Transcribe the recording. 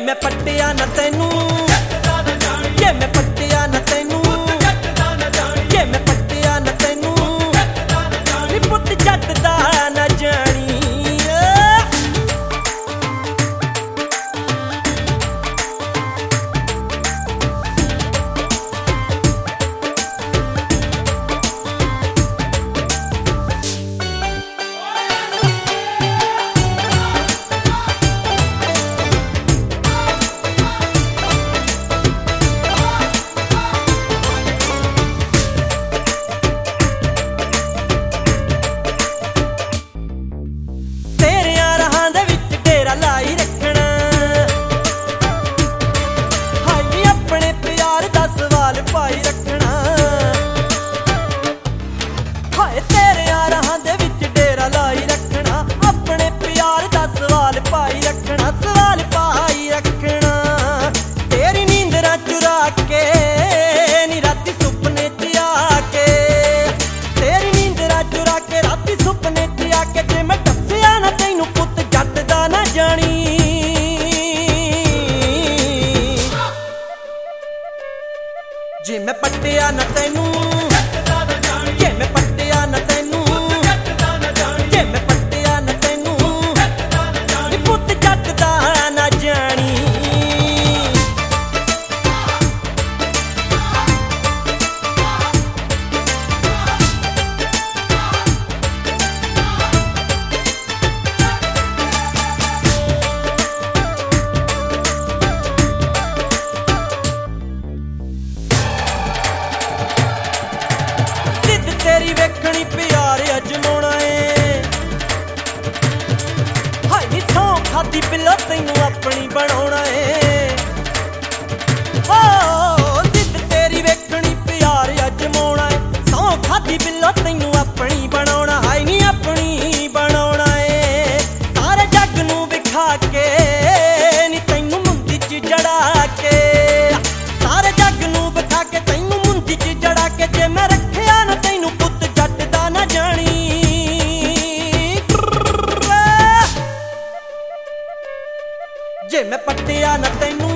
मैं पट्टिया न तैनू, जे मैं पट्टिया न तैनू, जे मैं पट्टिया न तैनू, नी पुत जट दा न जानी। जे मैं पट्टिया न तैनू, जे मैं पट्टिया न तैनू, जे मैं पट्टिया न तैनू, नी पुत जट दा न जानी। तेरी वेखनी प्यार अजमाउणा ए, हाय नी सौं खादी पिल्लो तैनू अपनी बनाउणा ए। ओ जिद तेरी वेखनी प्यार अजमाउणा ए, सौं खादी पिल्लो तैनू अपनी बनाउणा, हाय नी अपनी बनाउणा ए। सारे जग नू विखा के नी तैनू मुंदी च जड़ा के, सारे जग नू विखा के तैनू मुंदी च जड़ा के, जे मैं रखिया न तैनू जे मैं पट्टिया न तैनू,